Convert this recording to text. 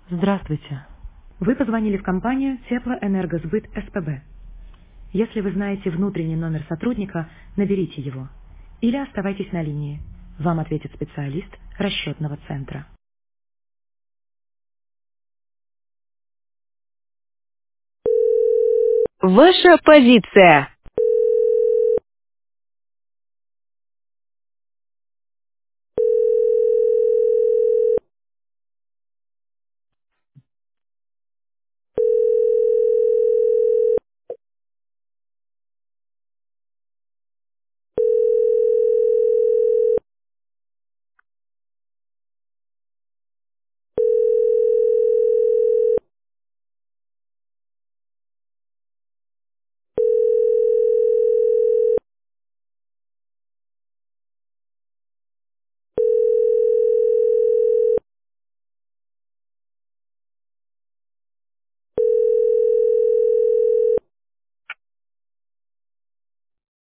Здравствуйте. Вы позвонили в компанию Теплоэнергосбыт СПБ. Если вы знаете внутренний номер сотрудника, наберите его. Или оставайтесь на линии. Вам ответит специалист расчетного центра. Ваша позиция.